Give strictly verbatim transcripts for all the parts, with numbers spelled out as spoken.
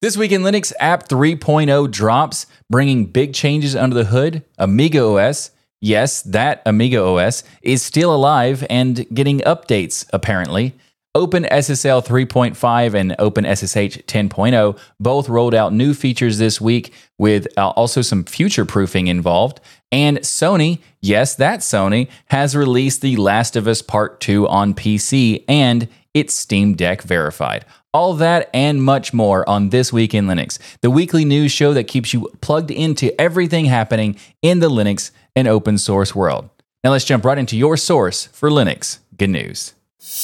This week in Linux, Apt three point oh drops, bringing big changes under the hood. Amiga O S, yes, that Amiga O S, is still alive and getting updates, apparently. OpenSSL three point five and OpenSSH ten point oh both rolled out new features this week, with uh, also some future-proofing involved. And Sony, yes, that Sony, has released The Last of Us Part two on P C, and it's Steam Deck verified. All that and much more on This Week in Linux, the weekly news show that keeps you plugged into everything happening in the Linux and open source world. Now let's jump right into your source for Linux good news.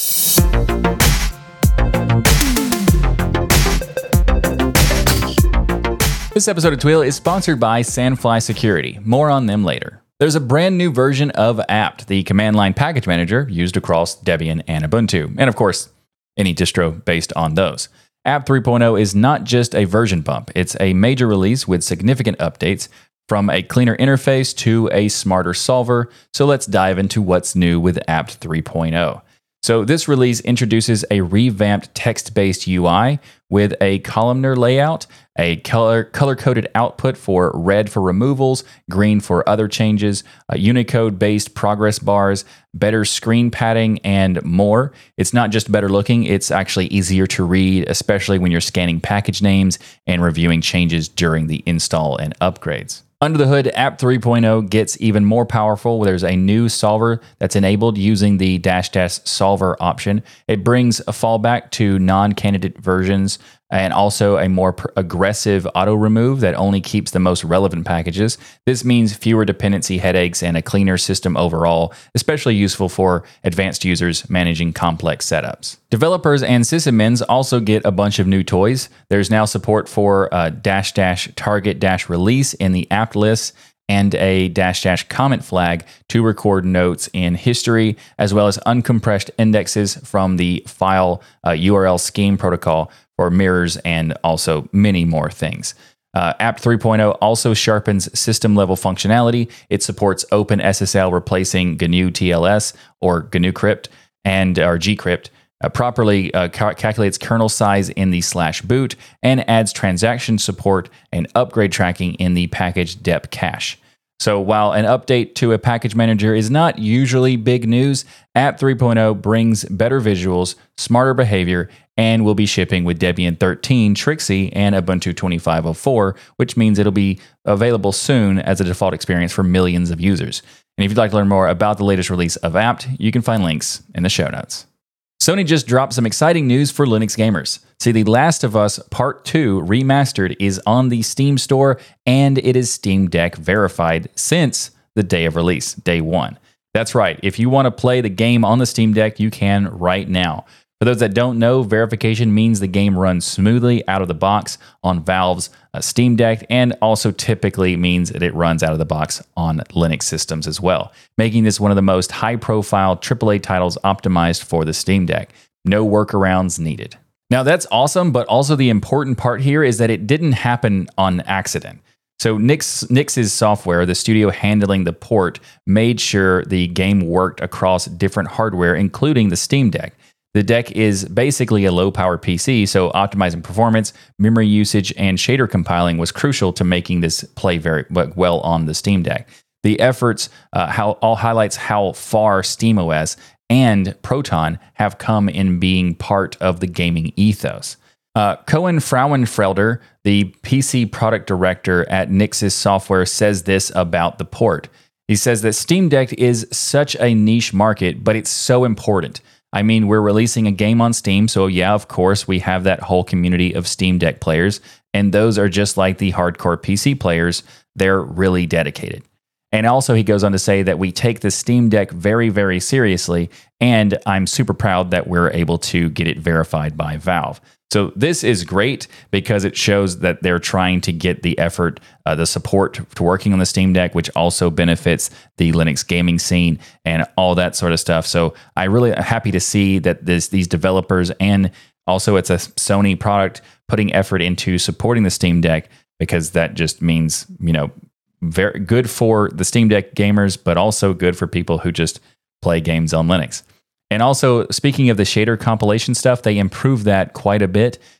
This episode of Tweel is sponsored by Sandfly Security. More on them later. There's a brand new version of Apt, the command line package manager used across Debian and Ubuntu, and of course, any distro based on those. Apt three point oh is not just a version bump, it's a major release with significant updates, from a cleaner interface to a smarter solver. So let's dive into what's new with Apt three point oh. So this release introduces a revamped text-based U I with a columnar layout, a color, color-coded output for red for removals, green for other changes, a Unicode-based progress bars, better screen padding, and more. It's not just better looking, it's actually easier to read, especially when you're scanning package names and reviewing changes during the install and upgrades. Under the hood, Apt three point oh gets even more powerful. There's a new solver that's enabled using the dash dash solver option. It brings a fallback to non-candidate versions and also a more pr- aggressive auto remove that only keeps the most relevant packages. This means fewer dependency headaches and a cleaner system overall, especially useful for advanced users managing complex setups. Developers and sysadmins also get a bunch of new toys. There's now support for uh, dash dash target dash release in the apt list, and a dash dash comment flag to record notes in history, as well as uncompressed indexes from the file uh, U R L scheme protocol for mirrors, and also many more things. Uh, Apt three point oh also sharpens system-level functionality. It supports OpenSSL replacing G N U T L S or G N U Crypt and or gcrypt. Uh, properly uh, cal- calculates kernel size in the slash boot, and adds transaction support and upgrade tracking in the package dep cache. So while an update to a package manager is not usually big news, Apt three point oh brings better visuals, smarter behavior, and will be shipping with Debian thirteen, Trixie, and Ubuntu twenty-five oh four, which means it'll be available soon as a default experience for millions of users. And if you'd like to learn more about the latest release of Apt, you can find links in the show notes. Sony just dropped some exciting news for Linux gamers. See, The Last of Us Part two Remastered is on the Steam store, and it is Steam Deck verified since the day of release, day one. That's right, if you want to play the game on the Steam Deck, you can right now. For those that don't know, verification means the game runs smoothly out of the box on Valve's uh, Steam Deck, and also typically means that it runs out of the box on Linux systems as well, making this one of the most high-profile triple A titles optimized for the Steam Deck. No workarounds needed. Now that's awesome, but also the important part here is that it didn't happen on accident. So Nix, Nix's software, the studio handling the port, made sure the game worked across different hardware, including the Steam Deck. The deck is basically a low-power P C, so optimizing performance, memory usage, and shader compiling was crucial to making this play very well on the Steam Deck. The efforts uh, how, all highlights how far SteamOS and Proton have come in being part of the gaming ethos. Uh, Cohen Frauenfelder, the P C product director at Nix's software, says this about the port. He says that Steam Deck is such a niche market, but it's so important. I mean, we're releasing a game on Steam, so yeah, of course, we have that whole community of Steam Deck players, and those are just like the hardcore P C players. They're really dedicated. And also, he goes on to say that we take the Steam Deck very, very seriously, and I'm super proud that we're able to get it verified by Valve. So this is great because it shows that they're trying to get the effort, uh, the support to working on the Steam Deck, which also benefits the Linux gaming scene and all that sort of stuff. So I really am happy to see that this, these developers, and also it's a Sony product, putting effort into supporting the Steam Deck, because that just means, you know, very good for the Steam Deck gamers, but also good for people who just play games on Linux. And also, speaking of the shader compilation stuff, they improved that quite a bit.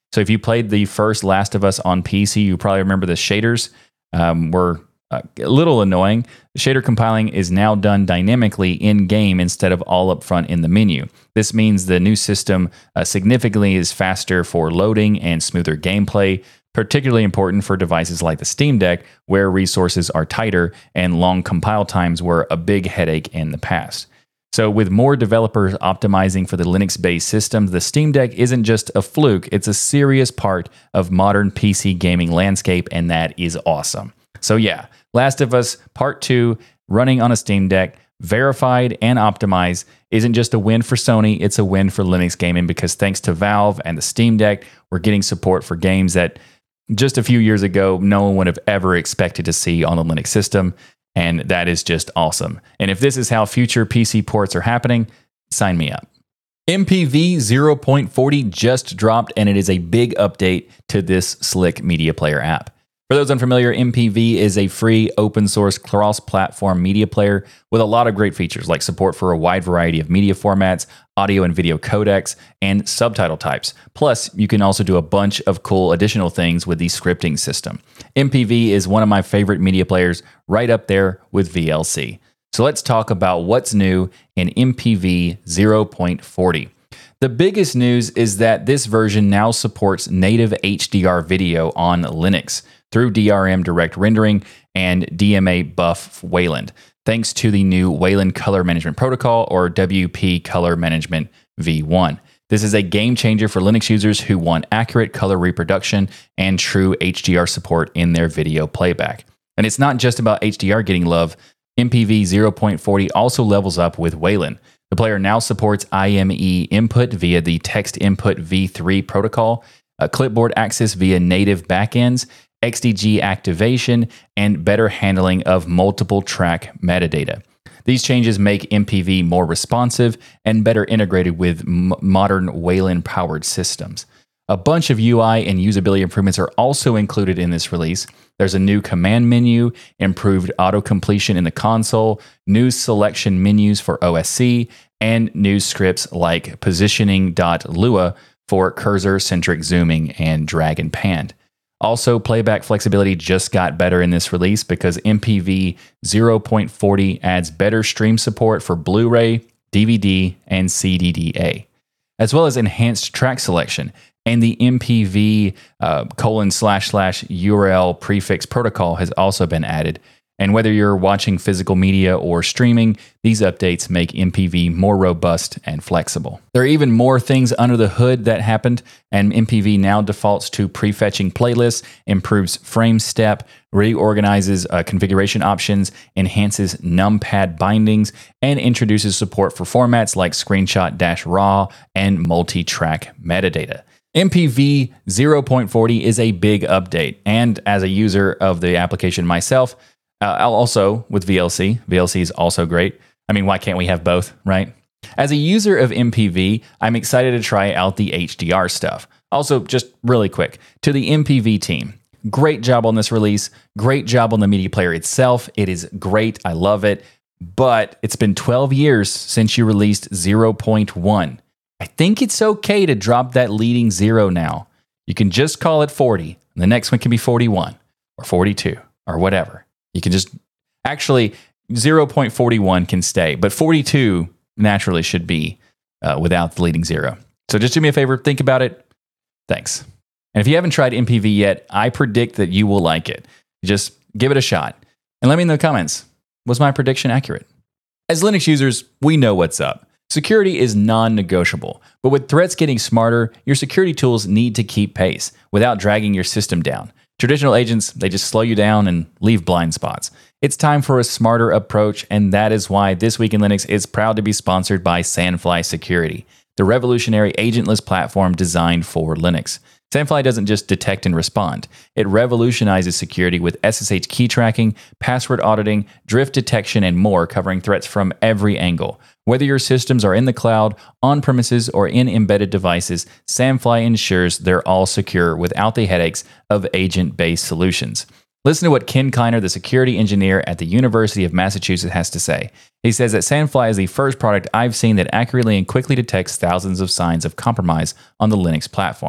So if you played the first Last of Us on P C, you probably remember the shaders um, were uh, a little annoying. The shader compiling is now done dynamically in-game instead of all up front in the menu. This means the new system uh, significantly is faster for loading and smoother gameplay, particularly important for devices like the Steam Deck, where resources are tighter and long compile times were a big headache in the past. So with more developers optimizing for the Linux-based systems, the Steam Deck isn't just a fluke, it's a serious part of modern P C gaming landscape, and that is awesome. So yeah, Last of Us Part two running on a Steam Deck, verified and optimized, isn't just a win for Sony, it's a win for Linux gaming, because thanks to Valve and the Steam Deck, we're getting support for games that just a few years ago no one would have ever expected to see on the Linux system. And that is just awesome. And if this is how future P C ports are happening, sign me up. M P V zero point forty just dropped, and it is a big update to this slick media player app. For those unfamiliar, M P V is a free, open-source, cross-platform media player with a lot of great features like support for a wide variety of media formats, audio and video codecs, and subtitle types. Plus, you can also do a bunch of cool additional things with the scripting system. M P V is one of my favorite media players, right up there with V L C. So let's talk about what's new in M P V zero point forty. The biggest news is that this version now supports native H D R video on Linux through D R M Direct Rendering and D M A Buff Wayland, thanks to the new Wayland Color Management Protocol, or W P Color Management v one. This is a game changer for Linux users who want accurate color reproduction and true H D R support in their video playback. And it's not just about H D R getting love. M P V zero point forty also levels up with Wayland. The player now supports I M E input via the Text Input v three protocol, a clipboard access via native backends, X D G activation, and better handling of multiple track metadata. These changes make M P V more responsive and better integrated with m- modern Wayland-powered systems. A bunch of U I and usability improvements are also included in this release. There's a new command menu, improved auto-completion in the console, new selection menus for O S C, and new scripts like positioning.lua for cursor-centric zooming and drag and pan. Also, playback flexibility just got better in this release because M P V zero point forty adds better stream support for Blu-ray, D V D, and C D D A, as well as enhanced track selection. And the M P V uh, colon slash slash U R L prefix protocol has also been added. And whether you're watching physical media or streaming, these updates make M P V more robust and flexible. There are even more things under the hood that happened, and M P V now defaults to prefetching playlists, improves frame step, reorganizes uh, configuration options, enhances numpad bindings, and introduces support for formats like screenshot-raw and multi-track metadata. M P V zero point forty is a big update, and as a user of the application myself, Uh, also with V L C. V L C is also great. I mean, why can't we have both, right? As a user of M P V, I'm excited to try out the H D R stuff. Also, just really quick, to the M P V team, great job on this release. Great job on the media player itself. It is great. I love it. But it's been twelve years since you released zero point one. I think it's okay to drop that leading zero now. You can just call it forty. And the next one can be forty-one or forty-two or whatever. You can just, actually, zero point four one can stay, but forty-two naturally should be uh, without the leading zero. So just do me a favor, think about it. Thanks. And if you haven't tried M P V yet, I predict that you will like it. Just give it a shot. And let me know in the comments, was my prediction accurate? As Linux users, we know what's up. Security is non-negotiable, but with threats getting smarter, your security tools need to keep pace without dragging your system down. Traditional agents, they just slow you down and leave blind spots. It's time for a smarter approach, and that is why This Week in Linux is proud to be sponsored by Sandfly Security, the revolutionary agentless platform designed for Linux. Sandfly doesn't just detect and respond. It revolutionizes security with S S H key tracking, password auditing, drift detection, and more, covering threats from every angle. Whether your systems are in the cloud, on-premises, or in embedded devices, Sandfly ensures they're all secure without the headaches of agent-based solutions. Listen to what Ken Kleiner, the security engineer at the University of Massachusetts, has to say. He says that Sandfly is the first product I've seen that accurately and quickly detects thousands of signs of compromise on the Linux platform.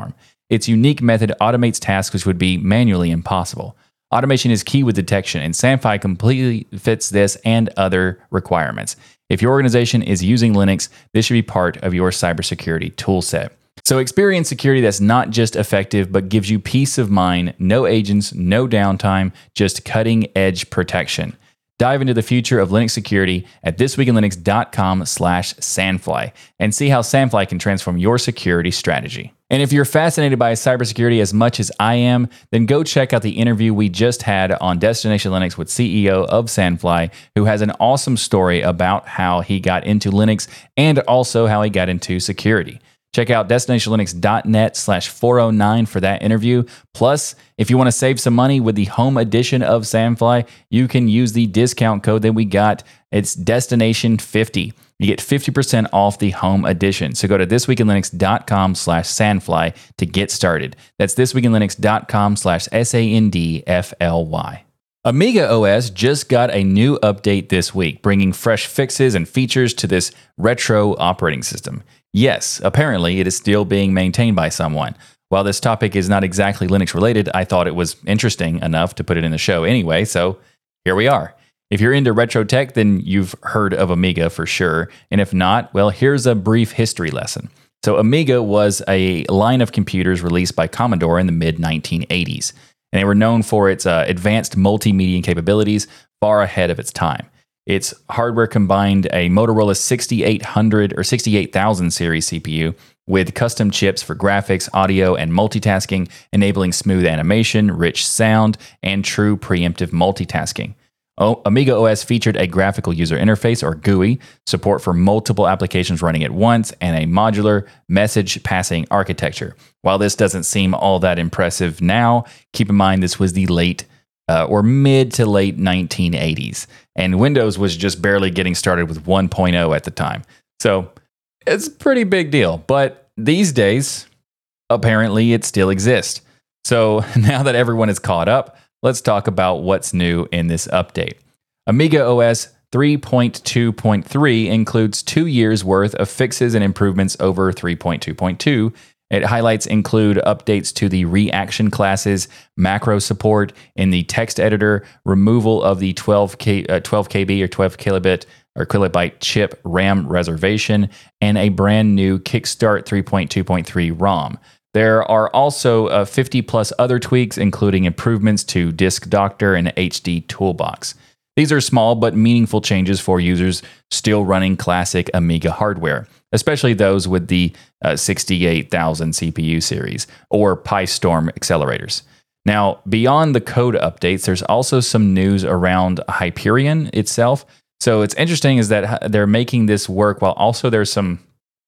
Its unique method automates tasks which would be manually impossible. Automation is key with detection, and Sandfly completely fits this and other requirements. If your organization is using Linux, this should be part of your cybersecurity toolset. So experience security that's not just effective, but gives you peace of mind, no agents, no downtime, just cutting-edge protection. Dive into the future of Linux security at thisweekinlinux.com slash Sandfly and see how Sandfly can transform your security strategy. And if you're fascinated by cybersecurity as much as I am, then go check out the interview we just had on Destination Linux with C E O of Sandfly, who has an awesome story about how he got into Linux and also how he got into security. Check out destinationlinux.net slash 409 for that interview. Plus, if you want to save some money with the home edition of Sandfly, you can use the discount code that we got. It's Destination fifty. You get fifty percent off the home edition. So go to thisweekinlinux.com slash Sandfly to get started. That's thisweekinlinux.com slash S A N D F L Y. Amiga O S just got a new update this week, bringing fresh fixes and features to this retro operating system. Yes, apparently it is still being maintained by someone. While this topic is not exactly Linux related, I thought it was interesting enough to put it in the show anyway, so here we are. If you're into retro tech, then you've heard of Amiga for sure, and if not, well, here's a brief history lesson. So Amiga was a line of computers released by Commodore in the mid nineteen eighties, and they were known for its uh, advanced multimedia capabilities far ahead of its time. Its hardware combined a Motorola sixty-eight hundred or sixty-eight thousand series C P U with custom chips for graphics, audio, and multitasking, enabling smooth animation, rich sound, and true preemptive multitasking. O- Amiga O S featured a graphical user interface, or G U I, support for multiple applications running at once, and a modular message passing architecture. While this doesn't seem all that impressive now, keep in mind this was the late Uh, or mid to late nineteen eighties. And Windows was just barely getting started with one point oh at the time. So it's a pretty big deal. But these days, apparently it still exists. So now that everyone is caught up, let's talk about what's new in this update. Amiga O S three point two point three includes two years worth of fixes and improvements over three point two point two. It highlights include updates to the reaction classes, macro support in the text editor, removal of the twelve K, uh, twelve K B or twelve kilobit or kilobyte chip RAM reservation, and a brand new Kickstart three point two point three ROM. There are also uh, fifty plus other tweaks, including improvements to Disk Doctor and H D Toolbox. These are small but meaningful changes for users still running classic Amiga hardware, especially those with the uh, sixty-eight thousand C P U series or PyStorm accelerators. Now, beyond the code updates, there's also some news around Hyperion itself. So it's interesting is that they're making this work while also there's some,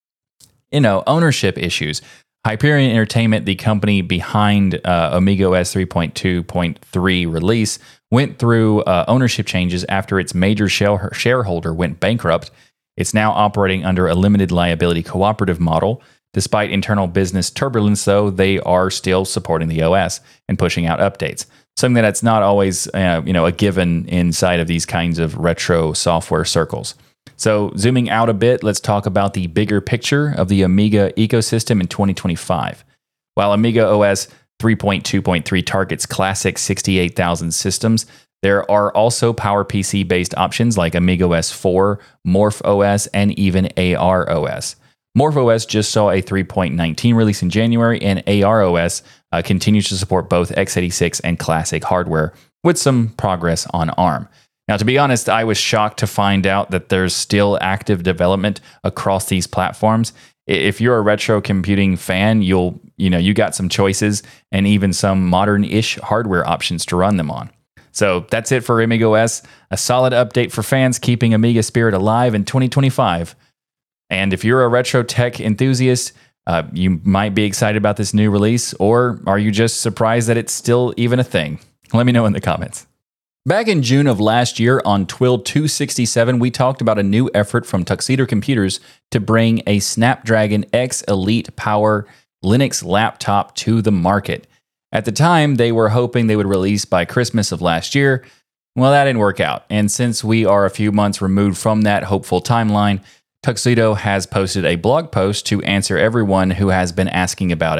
you know, ownership issues. Hyperion Entertainment, the company behind uh, Amiga O S three point two point three release, went through uh, ownership changes after its major share- shareholder went bankrupt. It's now operating under a limited liability cooperative model. Despite internal business turbulence, though, they are still supporting the O S and pushing out updates. Something that's not always uh, you know, a given inside of these kinds of retro software circles. So zooming out a bit, let's talk about the bigger picture of the Amiga ecosystem in twenty twenty-five. While Amiga O S three point two point three targets classic sixty-eight thousand systems, there are also PowerPC-based options like Amiga O S four, MorphOS, and even A R O S. MorphOS just saw a three point nineteen release in January, and A R O S uh, continues to support both x eighty-six and classic hardware, with some progress on ARM. Now, to be honest, I was shocked to find out that there's still active development across these platforms. If you're a retro computing fan, you'll, you know, you got some choices and even some modern-ish hardware options to run them on. So that's it for Amiga O S, a solid update for fans keeping Amiga spirit alive in twenty twenty-five. And if you're a retro tech enthusiast, uh, you might be excited about this new release, or are you just surprised that it's still even a thing? Let me know in the comments. Back in June of last year on Twill two sixty-seven, we talked about a new effort from Tuxedo Computers to bring a Snapdragon X Elite Power Linux laptop to the market. At the time, they were hoping they would release by Christmas of last year. Well, that didn't work out. And since we are a few months removed from that hopeful timeline, Tuxedo has posted a blog post to answer everyone who has been asking about it.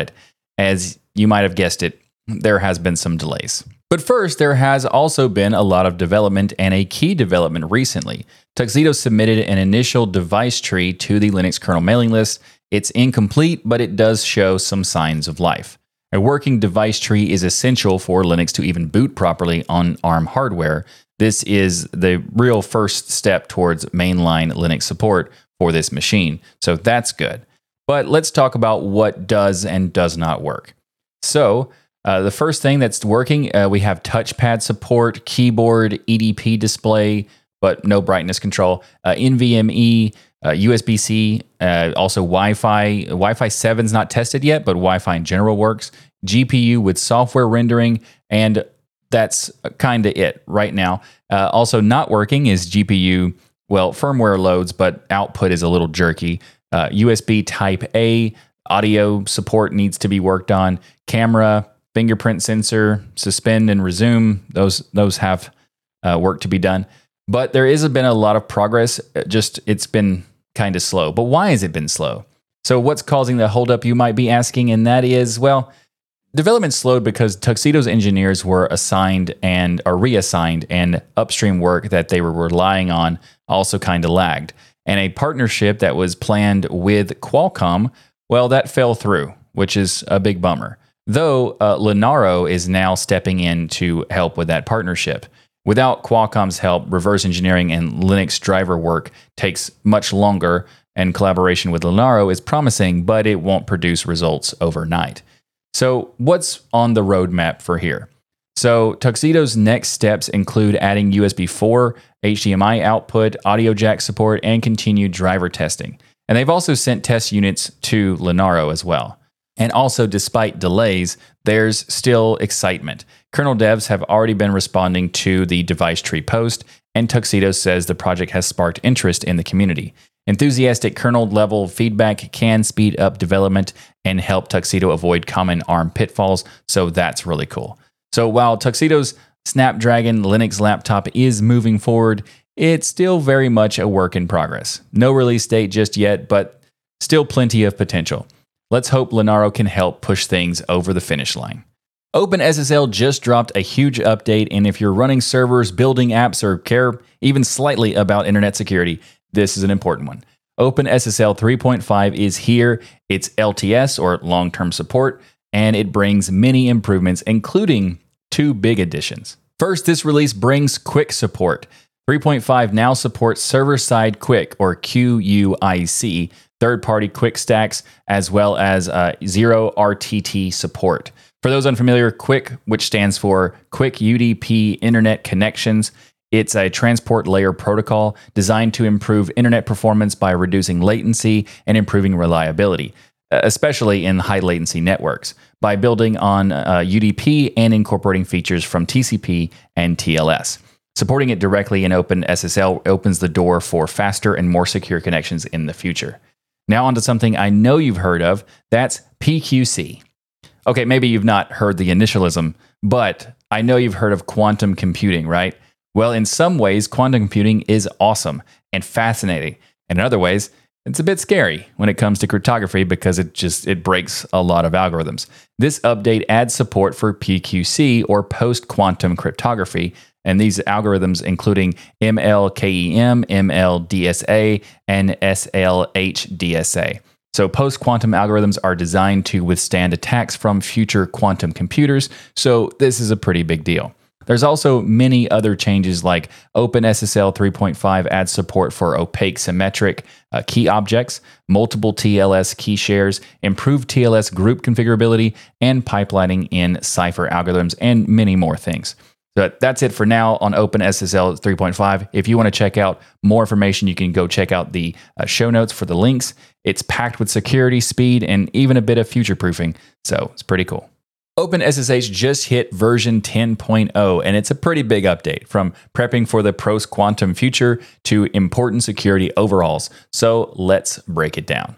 as you might have guessed it, there has been some delays. But first, there has also been a lot of development and a key development recently. Tuxedo submitted an initial device tree to the Linux kernel mailing list. It's incomplete, but it does show some signs of life. A working device tree is essential for Linux to even boot properly on ARM hardware. This is the real first step towards mainline Linux support for this machine, so that's good. But let's talk about what does and does not work. So, uh, the first thing that's working, uh, we have touchpad support, keyboard, E D P display, but no brightness control, uh, NVMe, uh, U S B C, uh, also Wi-Fi. Wi-Fi seven is not tested yet, but Wi-Fi in general works. G P U with software rendering, and that's kind of it right now. Uh, also not working is G P U, well, firmware loads, but output is a little jerky. Uh, U S B Type A, audio support needs to be worked on. Camera, fingerprint sensor, suspend and resume, those those have uh, work to be done. But there has been a lot of progress, just it's been kind of slow. But why has it been slow? So what's causing the holdup, you might be asking, and that is, well, development slowed because Tuxedo's engineers were assigned and are reassigned, and upstream work that they were relying on also kind of lagged. And a partnership that was planned with Qualcomm, well, that fell through, which is a big bummer. Though uh, Linaro is now stepping in to help with that partnership. Without Qualcomm's help, reverse engineering and Linux driver work takes much longer, and collaboration with Linaro is promising, but it won't produce results overnight. So what's on the roadmap for here? So Tuxedo's next steps include adding U S B four, H D M I output, audio jack support, and continued driver testing. And they've also sent test units to Linaro as well. And also, despite delays, there's still excitement. Kernel devs have already been responding to the device tree post, and Tuxedo says the project has sparked interest in the community. Enthusiastic kernel-level feedback can speed up development and help Tuxedo avoid common ARM pitfalls, so that's really cool. So while Tuxedo's Snapdragon Linux laptop is moving forward, it's still very much a work in progress. No release date just yet, but still plenty of potential. Let's hope Linaro can help push things over the finish line. OpenSSL just dropped a huge update, and if you're running servers, building apps, or care even slightly about internet security, this is an important one. OpenSSL three point five is here. It's L T S, or long-term support, and it brings many improvements, including two big additions. First, this release brings quick support. three point five now supports server-side quick, or Q U I C, third-party quick stacks, as well as uh, zero R T T support. For those unfamiliar, Quick, which stands for Quick U D P Internet Connections, it's a transport layer protocol designed to improve internet performance by reducing latency and improving reliability, especially in high-latency networks, by building on uh, U D P and incorporating features from T C P and T L S. Supporting it directly in OpenSSL opens the door for faster and more secure connections in the future. Now onto something I know you've heard of, that's P Q C. Okay, maybe you've not heard the initialism, but I know you've heard of quantum computing, right? Well, in some ways, quantum computing is awesome and fascinating. And in other ways, it's a bit scary when it comes to cryptography because it just it breaks a lot of algorithms. This update adds support for P Q C, or post-quantum cryptography, and these algorithms including M L K E M, M L D S A, and S L H D S A. So post-quantum algorithms are designed to withstand attacks from future quantum computers, so this is a pretty big deal. There's also many other changes, like OpenSSL three point five adds support for opaque symmetric uh, key objects, multiple T L S key shares, improved T L S group configurability, and pipelining in Cypher algorithms, and many more things. So that's it for now on OpenSSL three point five. If you want to check out more information, you can go check out the uh, show notes for the links. It's packed with security, speed, and even a bit of future-proofing, so it's pretty cool. OpenSSH just hit version ten point oh, and it's a pretty big update, from prepping for the post-quantum future to important security overhauls. So let's break it down.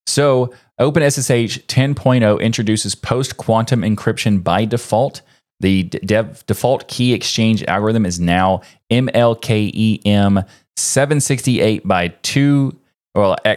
So OpenSSH ten point oh introduces post-quantum encryption by default. The dev default key exchange algorithm is now M L K E M seven sixty-eight by two, well, X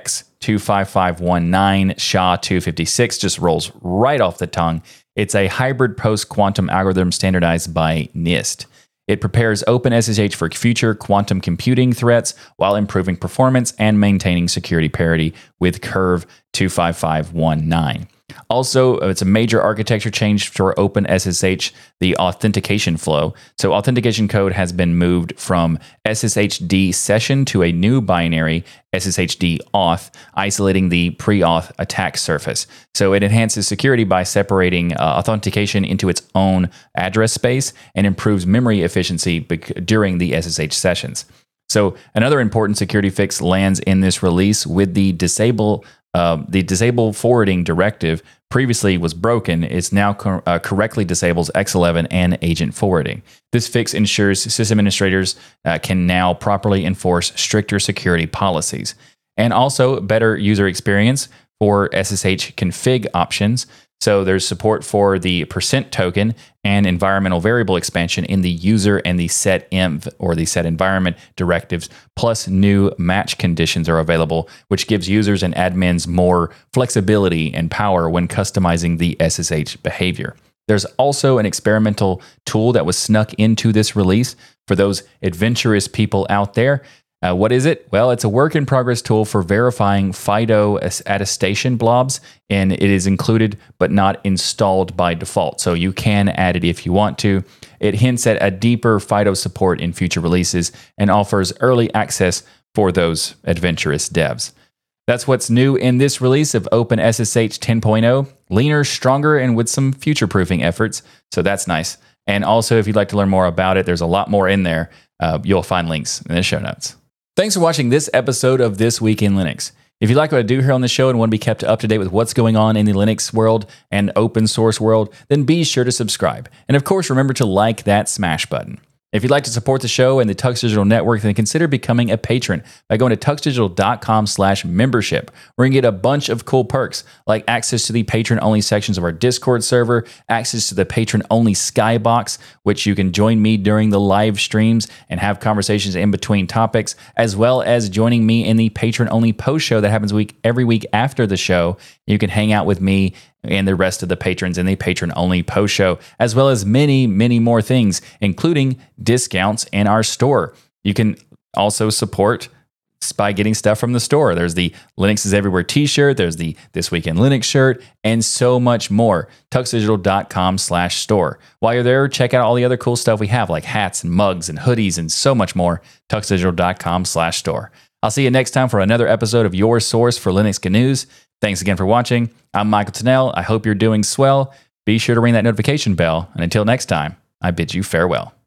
two five five one nine S H A two fifty-six just rolls right off the tongue. It's a hybrid post-quantum algorithm standardized by NIST. It prepares OpenSSH for future quantum computing threats while improving performance and maintaining security parity with Curve two five five one nine. Also, it's a major architecture change for OpenSSH, the authentication flow. So authentication code has been moved from S S H D session to a new binary S S H D auth, isolating the pre-auth attack surface. So it enhances security by separating uh, authentication into its own address space and improves memory efficiency bec- during the S S H sessions. So another important security fix lands in this release with the disable Uh, the disable forwarding directive previously was broken. It's now cor- uh, correctly disables X eleven and agent forwarding. This fix ensures system administrators uh, can now properly enforce stricter security policies, and also better user experience for S S H config options. So there's support for the percent token and environmental variable expansion in the user and the set env or the set environment directives, plus new match conditions are available, which gives users and admins more flexibility and power when customizing the S S H behavior. There's also an experimental tool that was snuck into this release for those adventurous people out there. Uh, what is it? Well, it's a work in progress tool for verifying FIDO attestation blobs, and it is included but not installed by default. So you can add it if you want to. It hints at a deeper FIDO support in future releases and offers early access for those adventurous devs. That's what's new in this release of OpenSSH ten point oh. Leaner, stronger, and with some future-proofing efforts. So that's nice. And also, if you'd like to learn more about it, there's a lot more in there. Uh, you'll find links in the show notes. Thanks for watching this episode of This Week in Linux. If you like what I do here on the show and want to be kept up to date with what's going on in the Linux world and open source world, then be sure to subscribe. And of course, remember to like that smash button. If you'd like to support the show and the Tux Digital Network, then consider becoming a patron by going to tuxdigital.com slash membership, where you can get a bunch of cool perks, like access to the patron-only sections of our Discord server, access to the patron-only Skybox, which you can join me during the live streams and have conversations in between topics, as well as joining me in the patron-only post show that happens week every week after the show. You can hang out with me and the rest of the patrons in the patron-only post show, as well as many, many more things, including discounts in our store. You can also support by getting stuff from the store. There's the Linux is Everywhere t-shirt, there's the This Week in Linux shirt, and so much more. tuxdigital.com slash store. While you're there, check out all the other cool stuff we have, like hats and mugs and hoodies and so much more. tuxdigital.com slash store. I'll see you next time for another episode of your source for Linux news. Thanks again for watching. I'm Michael Tunnell. I hope you're doing swell. Be sure to ring that notification bell. And until next time, I bid you farewell.